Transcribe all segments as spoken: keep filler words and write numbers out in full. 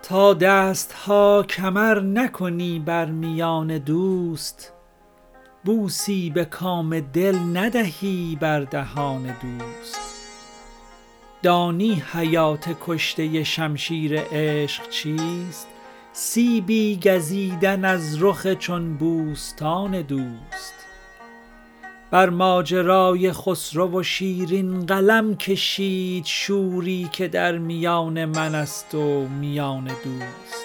تا دستها کمر نکنی بر میان دوست، بوسی به کام دل ندهی بر دهان دوست. دانی حیات کشته شمشیر عشق چیست؟ سیبی گزیدن از رخ چون بوستان دوست. بر ماجرای خسرو و شیرین قلم کشید شوری که در میان من است و میان دوست.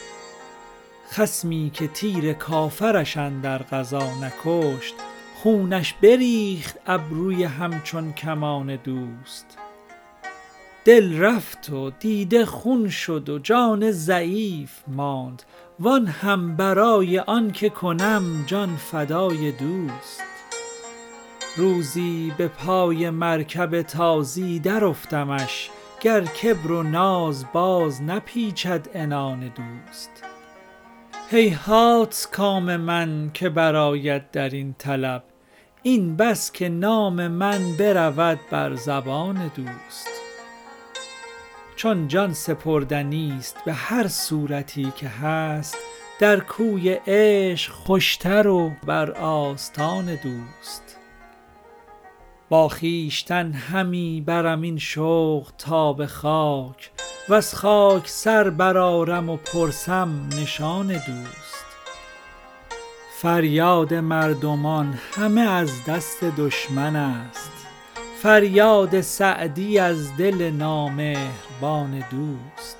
خصمی که تیر کافرش اندر قضا نکشت، خونش بریخت ابروی همچون کمان دوست. دل رفت و دیده خون شد و جان ضعیف ماند، وان هم برای آن که کنم جان فدای دوست. روزی به پای مرکب تازی در افتمش، گر کبر و ناز باز نپیچد عنان دوست. هیهات کام من که برآید در این طلب، این بس که نام من برود بر زبان دوست. چون جان سپردنی است به هر صورتی که هست، در کوی عشق خوشتر و بر آستان دوست. با خویشتن همی برم این شوق تا به خاک، وز خاک سر برآرم و پرسم نشان دوست. فریاد مردمان همه از دست دشمن است، فریاد سعدی از دل نامهربان دوست.